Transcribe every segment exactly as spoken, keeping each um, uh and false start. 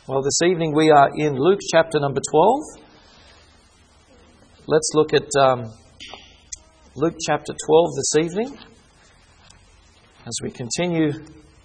Well, this evening we are in Luke chapter number twelve. Let's look at um, Luke chapter twelve this evening as we continue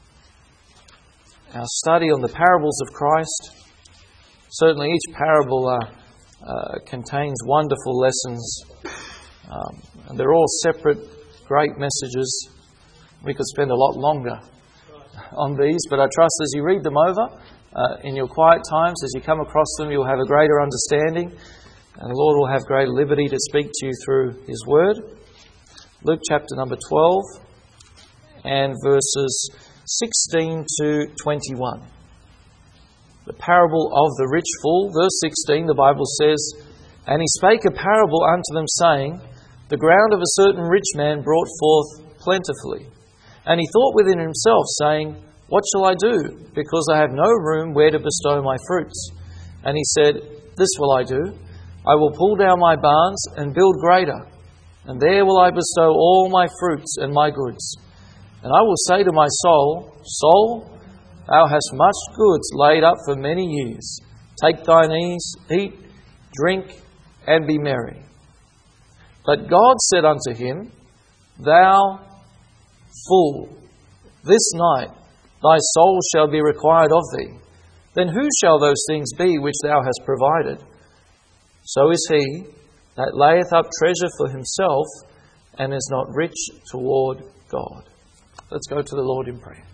our study on the parables of Christ. Certainly each parable uh, uh, contains wonderful lessons. Um, and they're all separate, great messages. We could spend a lot longer on these, but I trust as you read them over, uh, in your quiet times, as you come across them, you'll have a greater understanding, and the Lord will have great liberty to speak to you through His Word. Luke chapter number twelve, and verses sixteen to twenty-one. The parable of the rich fool. Verse sixteen, the Bible says, "And he spake a parable unto them, saying, The ground of a certain rich man brought forth plentifully. And he thought within himself, saying, What shall I do? Because I have no room where to bestow my fruits. And he said, This will I do. I will pull down my barns and build greater. And there will I bestow all my fruits and my goods. And I will say to my soul, Soul, thou hast much goods laid up for many years. Take thine ease, eat, drink, and be merry. But God said unto him, Thou fool, this night thy soul shall be required of thee. Then who shall those things be which thou hast provided? So is he that layeth up treasure for himself and is not rich toward God." Let's go to the Lord in prayer.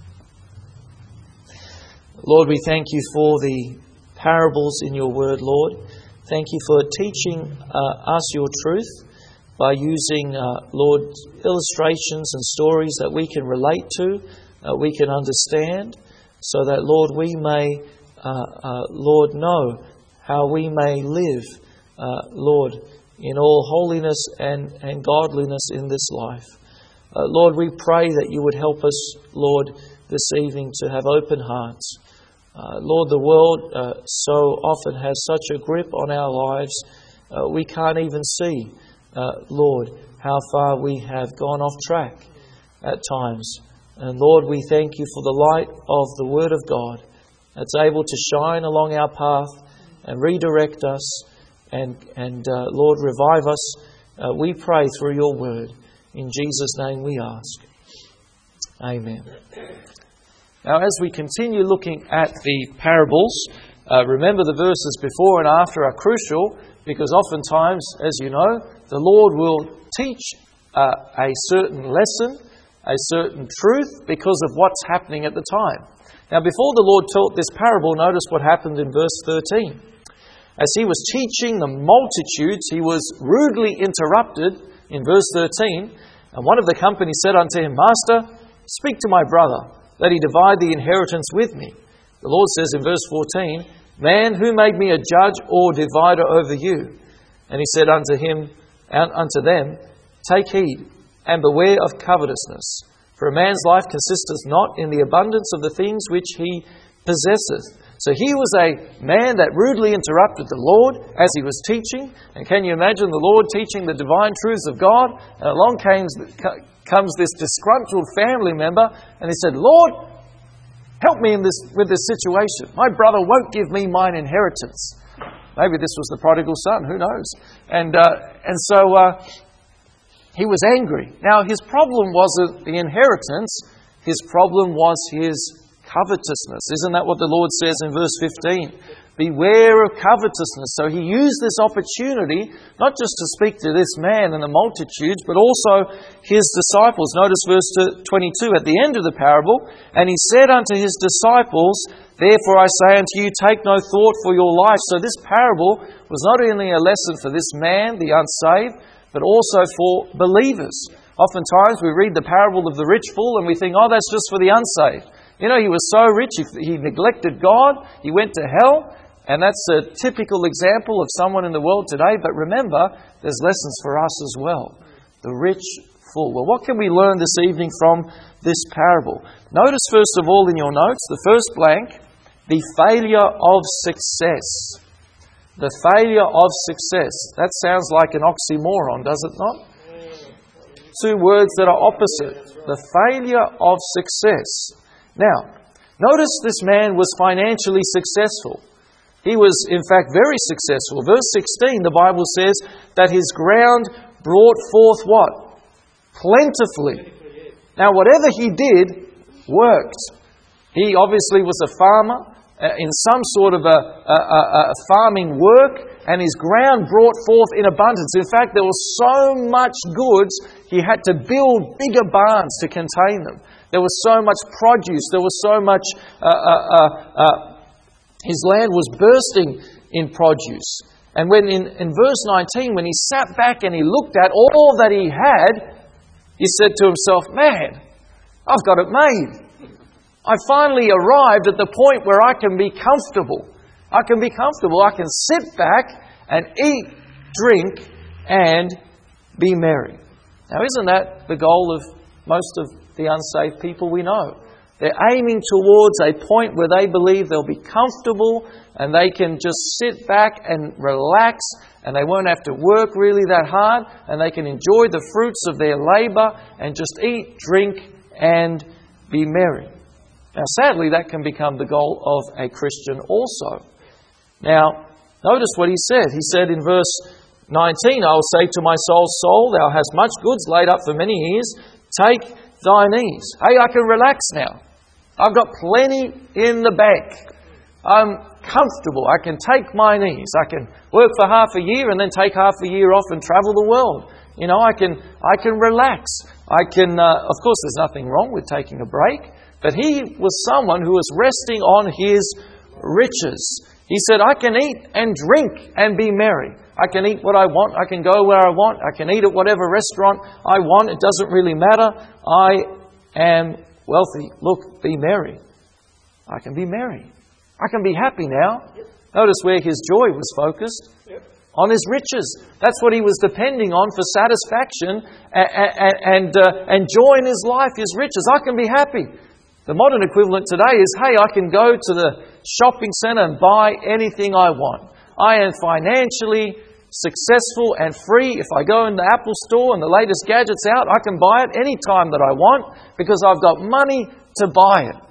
Lord, we thank you for the parables in your word, Lord. Thank you for teaching uh, us your truth by using, uh, Lord, illustrations and stories that we can relate to, uh, we can understand, so that, Lord, we may, uh, uh, Lord, know how we may live, uh, Lord, in all holiness and, and godliness in this life. Uh, Lord, we pray that you would help us, Lord, this evening to have open hearts. Uh, Lord, the world uh, so often has such a grip on our lives, uh, we can't even see, uh, Lord, how far we have gone off track at times. And Lord, we thank you for the light of the Word of God that's able to shine along our path and redirect us and, and uh, Lord, revive us. Uh, we pray through your Word. In Jesus' name we ask. Amen. Now, as we continue looking at the parables, uh, remember the verses before and after are crucial, because oftentimes, as you know, the Lord will teach uh, a certain lesson, a certain truth, because of what's happening at the time. Now, before the Lord taught this parable, notice what happened in verse thirteen. As he was teaching the multitudes, he was rudely interrupted in verse thirteen, and one of the company said unto him, Master, speak to my brother, that he divide the inheritance with me. The Lord says in verse fourteen, Man, who made me a judge or divider over you? And he said unto him, unto them, Take heed, and beware of covetousness. For a man's life consisteth not in the abundance of the things which he possesseth. So he was a man that rudely interrupted the Lord as he was teaching. And can you imagine the Lord teaching the divine truths of God? And along comes, comes this disgruntled family member, and he said, Lord, help me in this with this situation. My brother won't give me mine inheritance. Maybe this was the prodigal son, who knows? And uh, and so uh, he was angry. Now his problem wasn't the inheritance, his problem was his covetousness. Isn't that what the Lord says in verse fifteen? Beware of covetousness. So he used this opportunity not just to speak to this man and the multitudes, but also his disciples. Notice verse twenty-two at the end of the parable. And he said unto his disciples, Therefore I say unto you, take no thought for your life. So this parable was not only a lesson for this man, the unsaved, but also for believers. Oftentimes we read the parable of the rich fool and we think, oh, that's just for the unsaved. You know, he was so rich, he, he neglected God, he went to hell, and that's a typical example of someone in the world today. But remember, there's lessons for us as well. The rich fool. Well, what can we learn this evening from this parable? Notice, first of all, in your notes, the first blank, the failure of success. The failure of success. That sounds like an oxymoron, does it not? Two words that are opposite. The failure of success. Now, Notice this man was financially successful. He was, in fact, very successful. Verse sixteen, the Bible says that his ground brought forth what? Plentifully. Now, whatever he did worked. He obviously was a farmer uh, in some sort of a, a, a, a farming work, and his ground brought forth in abundance. In fact, there was so much goods, he had to build bigger barns to contain them. There was so much produce. There was so much... Uh, uh, uh, uh, his land was bursting in produce. And when in, in verse nineteen, when he sat back and he looked at all that he had, he said to himself, man, I've got it made. I finally arrived at the point where I can be comfortable. I can be comfortable. I can sit back and eat, drink, and be merry. Now, isn't that the goal of most of the unsaved people we know? They're aiming towards a point where they believe they'll be comfortable and they can just sit back and relax, and they won't have to work really that hard, and they can enjoy the fruits of their labour and just eat, drink, and be merry. Now, sadly, that can become the goal of a Christian also. Now, notice what he said. He said in verse nineteen, I will say to my soul, soul, thou hast much goods laid up for many years. Take thine ease. Hey, I can relax now. I've got plenty in the bank. I'm comfortable. I can take mine ease. I can work for half a year and then take half a year off and travel the world. You know, I can I can relax. I can, uh, of course, there's nothing wrong with taking a break. But he was someone who was resting on his riches. He said, I can eat and drink and be merry. I can eat what I want. I can go where I want. I can eat at whatever restaurant I want. It doesn't really matter. I am wealthy. Look, be merry. I can be merry. I can be happy now. Notice where his joy was focused. On his riches. That's what he was depending on for satisfaction and, and, and, uh, and joy in his life, his riches. I can be happy. The modern equivalent today is, hey, I can go to the shopping centre and buy anything I want. I am financially successful and free. If I go in the Apple store and the latest gadget's out, I can buy it any time that I want because I've got money to buy it.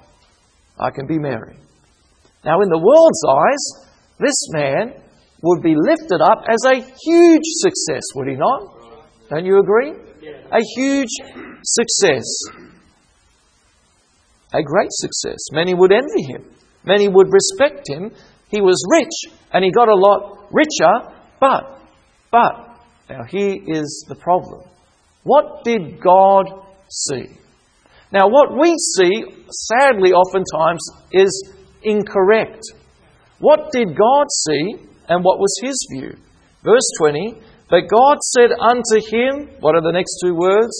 I can be merry. Now, in the world's eyes, this man would be lifted up as a huge success, would he not? Don't you agree? A huge success. A great success. Many would envy him. Many would respect him. He was rich and he got a lot richer. But, but, now here is the problem. What did God see? Now what we see, sadly oftentimes, is incorrect. What did God see and what was His view? Verse twenty, but God said unto him, what are the next two words?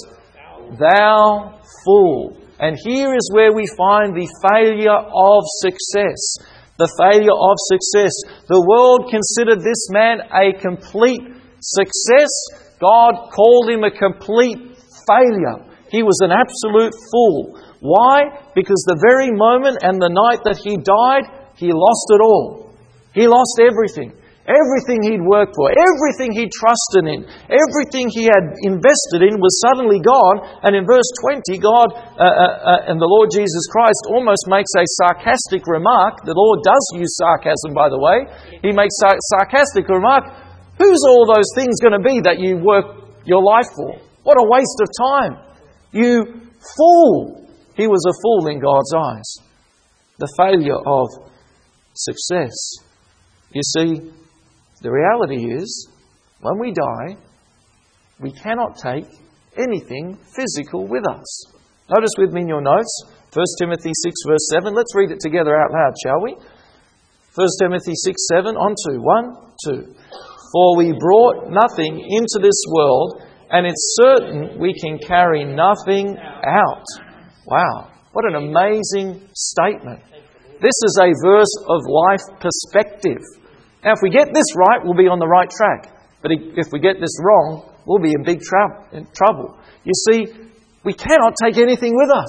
Thou fool. And here is where we find the failure of success. The failure of success. The world considered this man a complete success. God called him a complete failure. He was an absolute fool. Why? Because the very moment and the night that he died, he lost it all. He lost everything. Everything he'd worked for, everything he trusted in, everything he had invested in was suddenly gone. And in verse twenty, God uh, uh, and the Lord Jesus Christ almost makes a sarcastic remark. The Lord does use sarcasm, by the way. He makes a sarcastic remark. Who's all those things going to be that you work your life for? What a waste of time. You fool. He was a fool in God's eyes. The failure of success. You see, the reality is, when we die, we cannot take anything physical with us. Notice with me in your notes, First Timothy six verse seven. Let's read it together out loud, shall we? First Timothy six seven, on to. One, two. For we brought nothing into this world, and it's certain we can carry nothing out. Wow, what an amazing statement. This is a verse of life perspective. Now, if we get this right, we'll be on the right track. But if we get this wrong, we'll be in big trou- in trouble. You see, we cannot take anything with us.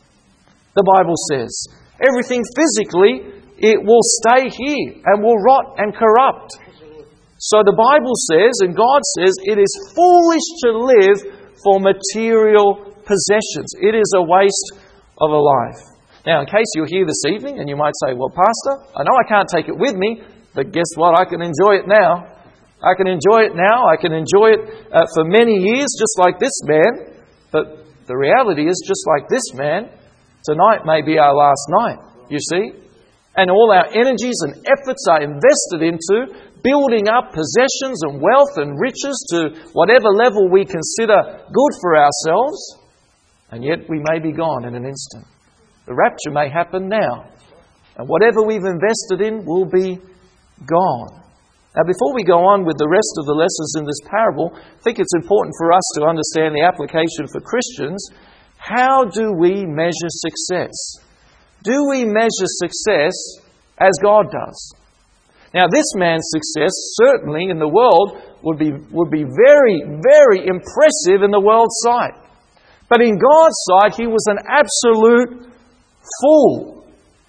The Bible says, everything physically, it will stay here and will rot and corrupt. So the Bible says, and God says, it is foolish to live for material possessions. It is a waste of a life. Now, in case you're here this evening and you might say, well, Pastor, I know I can't take it with me, but guess what? I can enjoy it now. I can enjoy it now. I can enjoy it uh, for many years, just like this man. But the reality is, just like this man, tonight may be our last night, you see. And all our energies and efforts are invested into building up possessions and wealth and riches to whatever level we consider good for ourselves. And yet we may be gone in an instant. The rapture may happen now. And whatever we've invested in will be gone. Now, before we go on with the rest of the lessons in this parable, I think it's important for us to understand the application for Christians. How do we measure success? Do we measure success as God does? Now, this man's success, certainly in the world, would be, would be very, very impressive in the world's sight. But in God's sight, he was an absolute fool.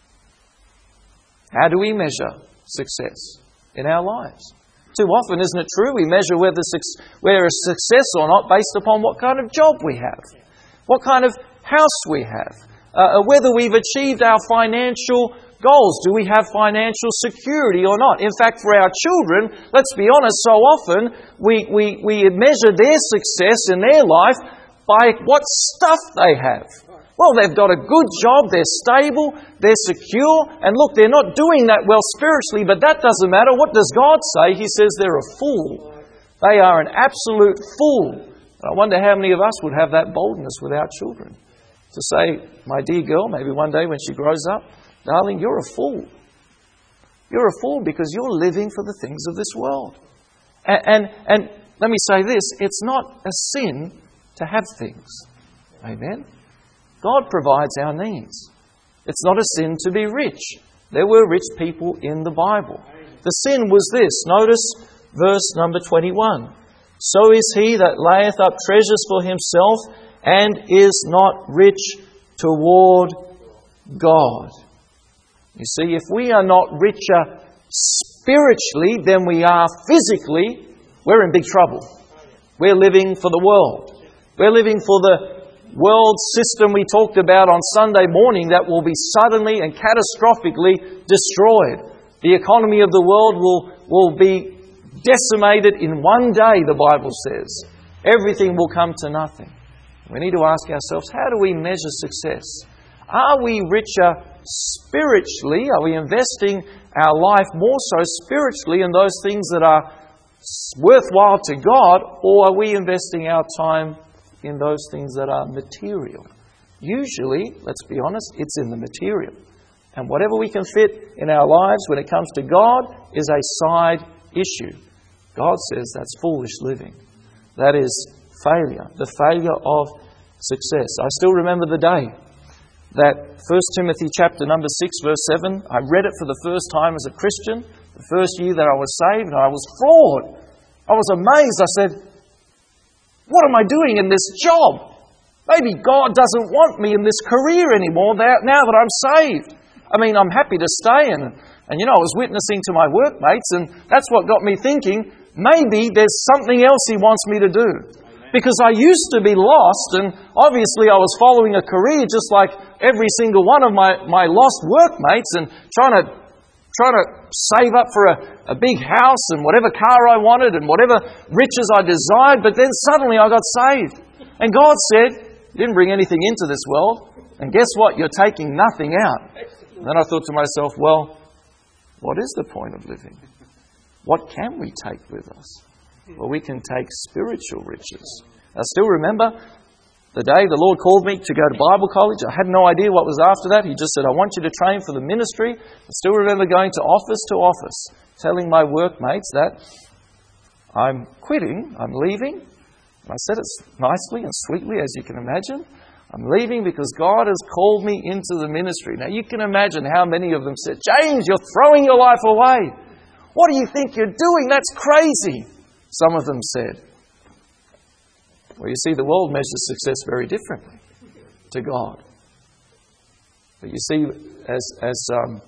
How do we measure success in our lives? Too often, isn't it true, we measure whether we're a success or not based upon what kind of job we have, what kind of house we have, uh, whether we've achieved our financial goals. Do we have financial security or not? In fact, for our children, let's be honest, so often we, we, we measure their success in their life by what stuff they have. Well, they've got a good job, they're stable, they're secure, and look, they're not doing that well spiritually, but that doesn't matter. What does God say? He says they're a fool. They are an absolute fool. I wonder how many of us would have that boldness with our children to say, my dear girl, maybe one day when she grows up, darling, you're a fool. You're a fool because you're living for the things of this world. And, and, and let me say this, it's not a sin to have things. Amen? God provides our needs. It's not a sin to be rich. There were rich people in the Bible. The sin was this. Notice verse number twenty-one. So is he that layeth up treasures for himself and is not rich toward God. You see, if we are not richer spiritually than we are physically, we're in big trouble. We're living for the world. We're living for the world system we talked about on Sunday morning that will be suddenly and catastrophically destroyed. The economy of the world will, will be decimated in one day, the Bible says. Everything will come to nothing. We need to ask ourselves, how do we measure success? Are we richer spiritually? Are we investing our life more so spiritually in those things that are worthwhile to God, or are we investing our time in those things that are material? Usually, let's be honest, it's in the material. And whatever we can fit in our lives when it comes to God is a side issue. God says that's foolish living. That is failure, the failure of success. I still remember the day that First Timothy chapter number six verse seven, I read it for the first time as a Christian, the first year that I was saved, and I was floored. I was amazed. I said, what am I doing in this job? Maybe God doesn't want me in this career anymore now that I'm saved. I mean, I'm happy to stay. And, and you know, I was witnessing to my workmates, and that's what got me thinking, maybe there's something else He wants me to do. Because I used to be lost, and obviously I was following a career just like every single one of my, my lost workmates, and trying to trying to save up for a, a big house and whatever car I wanted and whatever riches I desired. But then suddenly I got saved. And God said, you didn't bring anything into this world. And guess what? You're taking nothing out. And then I thought to myself, well, what is the point of living? What can we take with us? Well, we can take spiritual riches. I still remember the day the Lord called me to go to Bible college. I had no idea what was after that. He just said, I want you to train for the ministry. I still remember going to office to office, telling my workmates that I'm quitting, I'm leaving. And I said it nicely and sweetly, as you can imagine. I'm leaving because God has called me into the ministry. Now, you can imagine how many of them said, James, you're throwing your life away. What do you think you're doing? That's crazy. Some of them said. Well, you see, the world measures success very differently to God. But you see, as as um,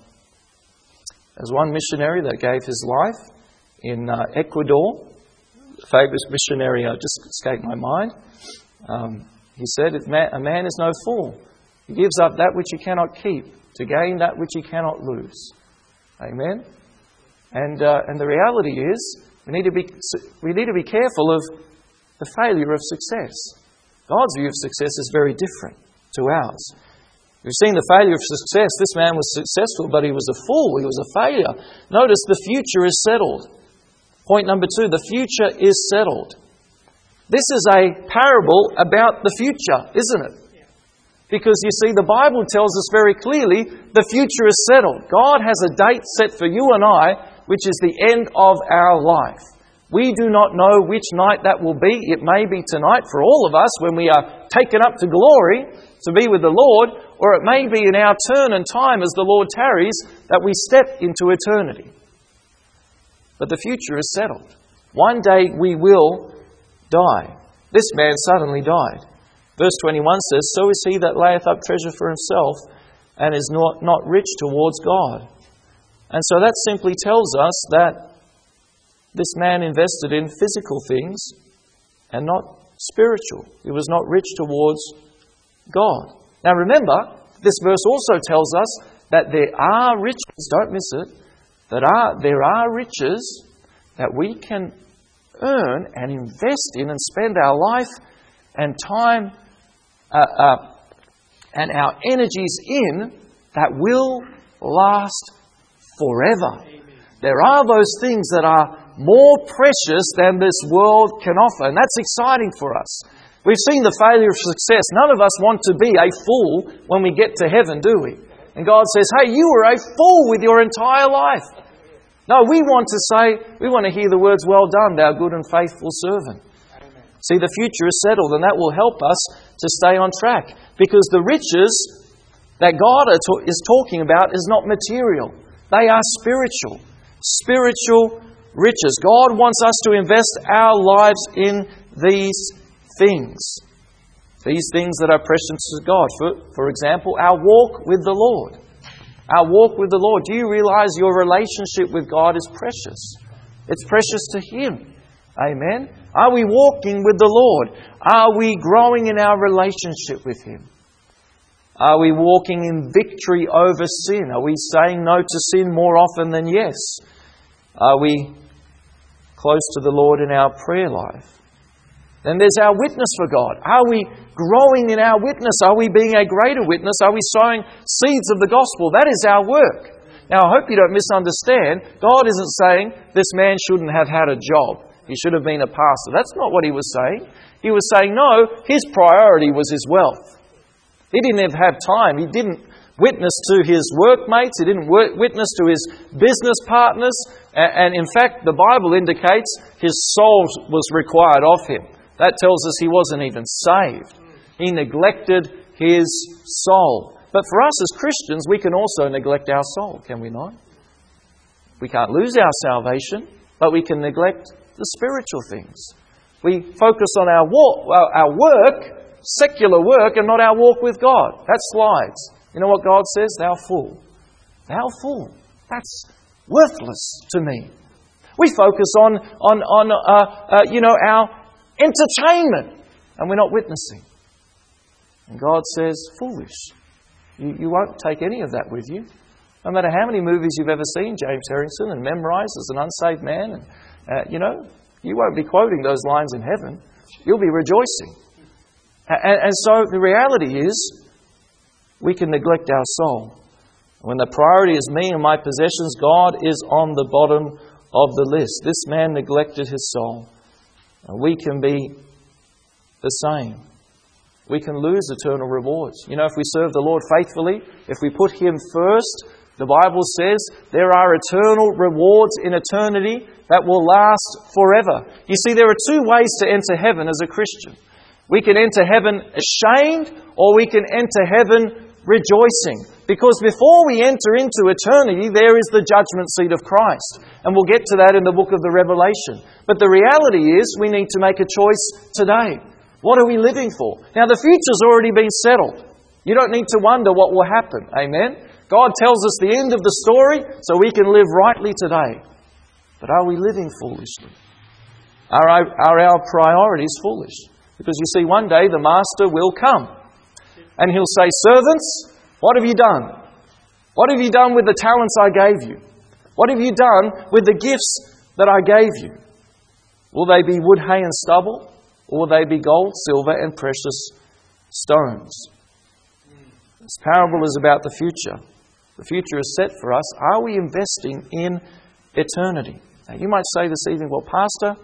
as one missionary that gave his life in uh, Ecuador, the famous missionary, I just escaped my mind, um, he said, if man, a man is no fool He gives up that which he cannot keep to gain that which he cannot lose. Amen? And uh, and the reality is, we need to be we need to be careful of the failure of success. God's view of success is very different to ours. We've seen the failure of success. This man was successful, but he was a fool. He was a failure. Notice the future is settled. Point number two, the future is settled. This is a parable about the future, isn't it? Because you see, the Bible tells us very clearly the future is settled. God has a date set for you and I, which is the end of our life. We do not know which night that will be. It may be tonight for all of us when we are taken up to glory to be with the Lord, or it may be in our turn and time as the Lord tarries that we step into eternity. But the future is settled. One day we will die. This man suddenly died. Verse twenty-one says, "So is he that layeth up treasure for himself and is not, not rich towards God." And so that simply tells us that this man invested in physical things and not spiritual. He was not rich towards God. Now remember, this verse also tells us that there are riches, don't miss it, that are there are riches that we can earn and invest in and spend our life and time uh, uh, and our energies in that will last forever. There are those things that are more precious than this world can offer. And that's exciting for us. We've seen the failure of success. None of us want to be a fool when we get to heaven, do we? And God says, hey, you were a fool with your entire life. No, we want to say, we want to hear the words, well done, thou good and faithful servant. Amen. See, the future is settled, and that will help us to stay on track. Because the riches that God is talking about is not material. They are spiritual. Spiritual riches. God wants us to invest our lives in these things. These things that are precious to God. For, for example, our walk with the Lord. Our walk with the Lord. Do you realize your relationship with God is precious? It's precious to Him. Amen? Are we walking with the Lord? Are we growing in our relationship with Him? Are we walking in victory over sin? Are we saying no to sin more often than yes? Are we close to the Lord in our prayer life? Then there's our witness for God. Are we growing in our witness? Are we being a greater witness? Are we sowing seeds of the gospel? That is our work. Now, I hope you don't misunderstand. God isn't saying this man shouldn't have had a job. He should have been a pastor. That's not what He was saying. He was saying, no, his priority was his wealth. He didn't even have time. He didn't witness to his workmates. He didn't witness to his business partners. And in fact, the Bible indicates his soul was required of him. That tells us he wasn't even saved. He neglected his soul. But for us as Christians, we can also neglect our soul, can we not? We can't lose our salvation, but we can neglect the spiritual things. We focus on our walk, our work, secular work, and not our walk with God. That slides. You know what God says? Thou fool. Thou fool. That's worthless to me. We focus on, on, on uh, uh, you know, our entertainment, and we're not witnessing. And God says, foolish. You, you won't take any of that with you. No matter how many movies you've ever seen, James Harrison, and memorized as an unsaved man, and uh, you know, you won't be quoting those lines in heaven. You'll be rejoicing. And, and so the reality is, we can neglect our soul. When the priority is me and my possessions, God is on the bottom of the list. This man neglected his soul. And we can be the same. We can lose eternal rewards. You know, if we serve the Lord faithfully, if we put Him first, the Bible says there are eternal rewards in eternity that will last forever. You see, there are two ways to enter heaven as a Christian. We can enter heaven ashamed, or we can enter heaven rejoicing. Because before we enter into eternity, there is the judgment seat of Christ. And we'll get to that in the book of the Revelation. But the reality is we need to make a choice today. What are we living for? Now, the future's already been settled. You don't need to wonder what will happen. Amen? God tells us the end of the story so we can live rightly today. But are we living foolishly? Are our, are our priorities foolish? Because you see, one day the Master will come. And He'll say, servants, what have you done? What have you done with the talents I gave you? What have you done with the gifts that I gave you? Will they be wood, hay and stubble? Or will they be gold, silver and precious stones? This parable is about the future. The future is set for us. Are we investing in eternity? Now you might say this evening, well, Pastor,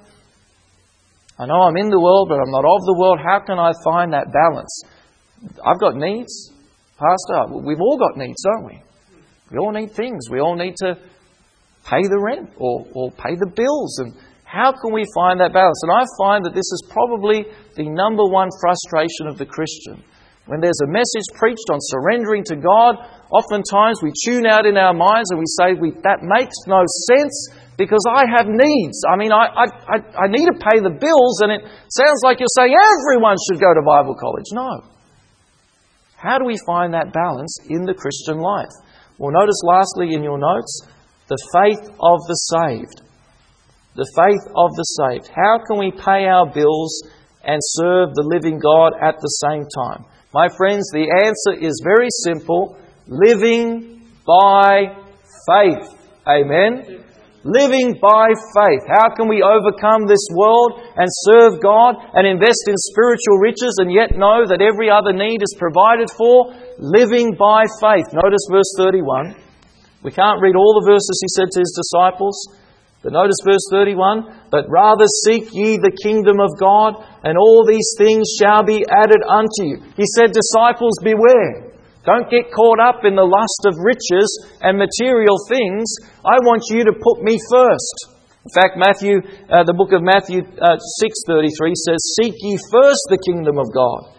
I know I'm in the world, but I'm not of the world. How can I find that balance? I've got needs. Pastor, we've all got needs, don't we? We all need things. We all need to pay the rent or, or pay the bills. And how can we find that balance? And I find that this is probably the number one frustration of the Christian. When there's a message preached on surrendering to God, oftentimes we tune out in our minds and we say, we, that makes no sense because I have needs. I mean, I, I, I, I need to pay the bills, and it sounds like you're saying everyone should go to Bible college. No. How do we find that balance in the Christian life? Well, notice lastly in your notes, the faith of the saved. The faith of the saved. How can we pay our bills and serve the living God at the same time? My friends, the answer is very simple. Living by faith. Amen? Living by faith. How can we overcome this world and serve God and invest in spiritual riches and yet know that every other need is provided for? Living by faith. Notice verse thirty-one. We can't read all the verses He said to His disciples. But notice verse thirty-one. But rather seek ye the kingdom of God, and all these things shall be added unto you. He said, disciples, beware. Don't get caught up in the lust of riches and material things. I want you to put me first. In fact, Matthew, uh, the book of Matthew uh, six thirty-three says, seek ye first the kingdom of God.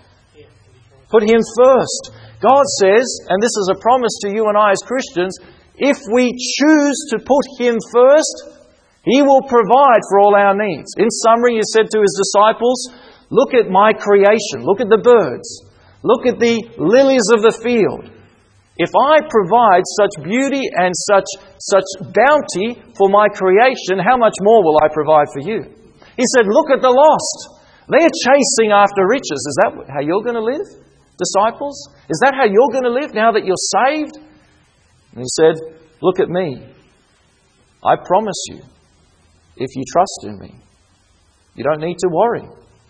Put Him first. God says, and this is a promise to you and I as Christians, if we choose to put Him first, He will provide for all our needs. In summary, He said to His disciples, look at my creation. Look at the birds. Look at the lilies of the field. If I provide such beauty and such, such bounty for my creation, how much more will I provide for you? He said, look at the lost. They're chasing after riches. Is that how you're going to live, disciples? Is that how you're going to live now that you're saved? And He said, look at me. I promise you, if you trust in me, you don't need to worry.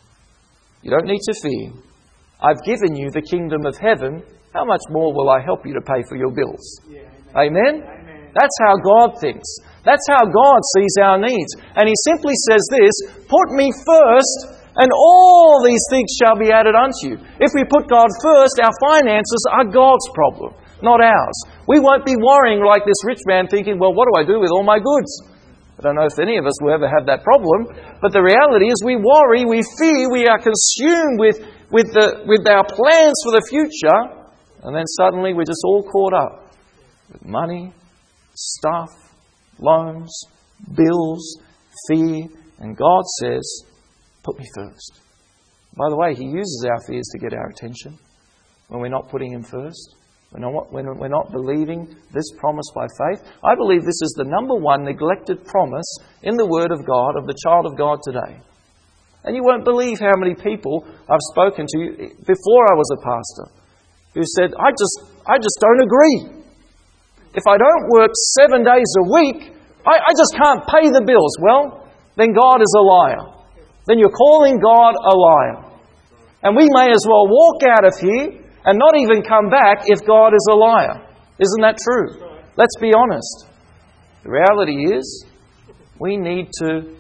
You don't need to fear. I've given you the kingdom of heaven. How much more will I help you to pay for your bills? Yeah, amen? Amen? That's how God thinks. That's how God sees our needs. And He simply says this, put me first, and all these things shall be added unto you. If we put God first, our finances are God's problem, not ours. We won't be worrying like this rich man thinking, well, what do I do with all my goods? I don't know if any of us will ever have that problem. But the reality is we worry, we fear, we are consumed with With the with our plans for the future, and then suddenly we're just all caught up with money, stuff, loans, bills, fear, and God says, put me first. By the way, He uses our fears to get our attention when we're not putting Him first, when we're not believing this promise by faith. I believe this is the number one neglected promise in the Word of God of the child of God today. And you won't believe how many people I've spoken to before I was a pastor who said, I just I just don't agree. If I don't work seven days a week, I, I just can't pay the bills. Well, then God is a liar. Then you're calling God a liar. And we may as well walk out of here and not even come back if God is a liar. Isn't that true? Let's be honest. The reality is, we need to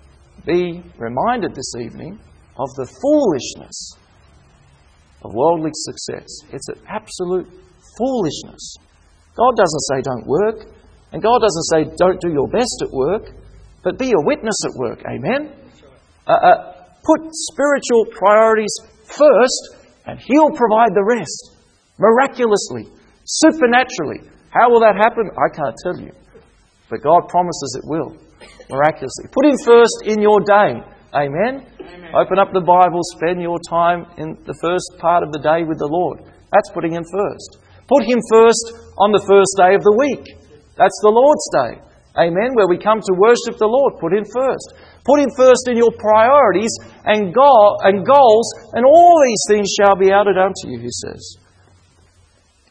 be reminded this evening of the foolishness of worldly success. It's an absolute foolishness. God doesn't say don't work, and God doesn't say don't do your best at work, but be a witness at work. Amen? Uh, uh, put spiritual priorities first, and He'll provide the rest. Miraculously, supernaturally. How will that happen? I can't tell you. But God promises it will. Miraculously. Put Him first in your day. Amen? Amen? Open up the Bible, spend your time in the first part of the day with the Lord. That's putting Him first. Put Him first on the first day of the week. That's the Lord's Day. Amen? Where we come to worship the Lord. Put Him first. Put Him first in your priorities and, go- and goals, and all these things shall be added unto you, He says.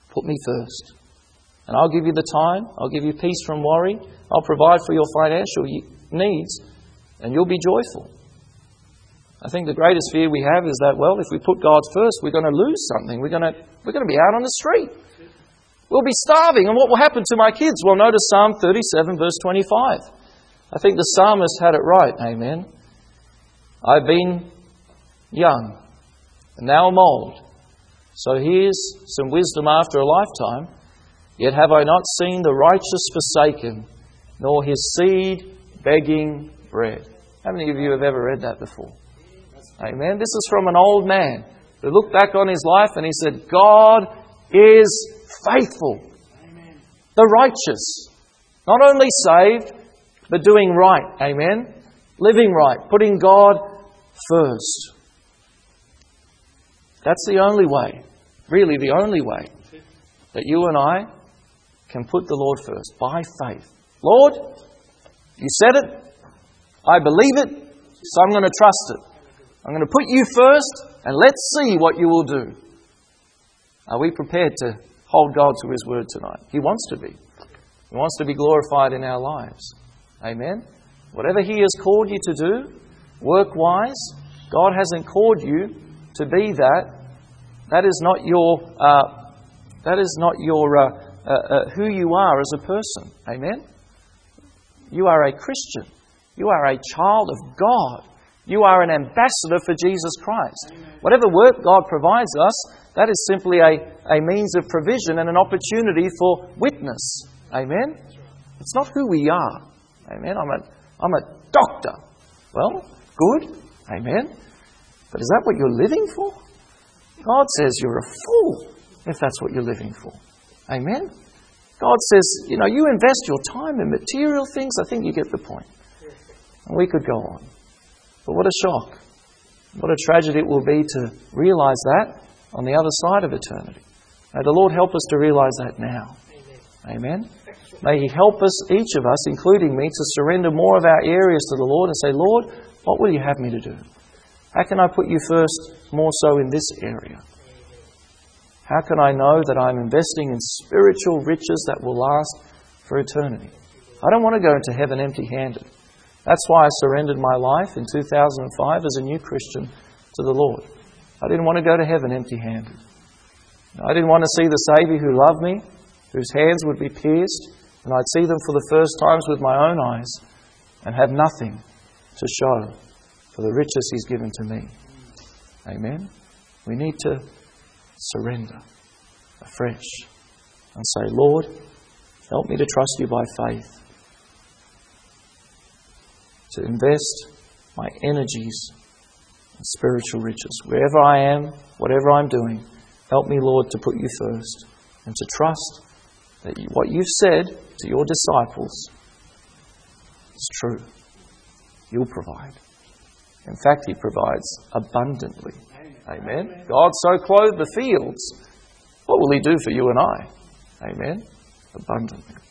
Put me first. And I'll give you the time. I'll give you peace from worry. I'll provide for your financial needs. And you'll be joyful. I think the greatest fear we have is that, well, if we put God first, we're going to lose something. We're going to, we're going to be out on the street. We'll be starving. And what will happen to my kids? Well, notice Psalm thirty-seven, verse twenty-five. I think the psalmist had it right. Amen. I've been young, and now I'm old. So here's some wisdom after a lifetime. Yet have I not seen the righteous forsaken, nor his seed begging bread. How many of you have ever read that before? Amen. This is from an old man who looked back on his life and he said, God is faithful. Amen. The righteous. Not only saved, but doing right. Amen. Living right. Putting God first. That's the only way. Really the only way that you and I can put the Lord first. By faith. Lord, you said it. I believe it. So I'm going to trust it. I'm going to put you first and let's see what you will do. Are we prepared to hold God to His word tonight? He wants to be. He wants to be glorified in our lives. Amen. Whatever He has called you to do, work-wise, God hasn't called you to be that. That is not your. Uh, that is not your uh, uh, uh, who you are as a person. Amen. You are a Christian. You are a child of God. You are an ambassador for Jesus Christ. Amen. Whatever work God provides us, that is simply a, a means of provision and an opportunity for witness. Amen. It's not who we are. Amen. I'm a I'm a doctor. Well, good. Amen. But is that what you're living for? God says you're a fool if that's what you're living for. Amen. God says, you know, you invest your time in material things. I think you get the point. And we could go on. But what a shock. What a tragedy it will be to realize that on the other side of eternity. May the Lord help us to realize that now. Amen. May He help us, each of us, including me, to surrender more of our areas to the Lord and say, Lord, what will you have me to do? How can I put you first more so in this area? How can I know that I'm investing in spiritual riches that will last for eternity? I don't want to go into heaven empty-handed. That's why I surrendered my life in two thousand five as a new Christian to the Lord. I didn't want to go to heaven empty-handed. I didn't want to see the Saviour who loved me, whose hands would be pierced, and I'd see them for the first times with my own eyes and have nothing to show for the riches He's given to me. Amen? We need to surrender afresh and say, Lord, help me to trust you by faith, to invest my energies in spiritual riches. Wherever I am, whatever I'm doing, help me, Lord, to put you first and to trust that you, what you've said to your disciples is true. You'll provide. In fact, He provides abundantly. Amen. God so clothed the fields. What will He do for you and I? Amen. Abundantly.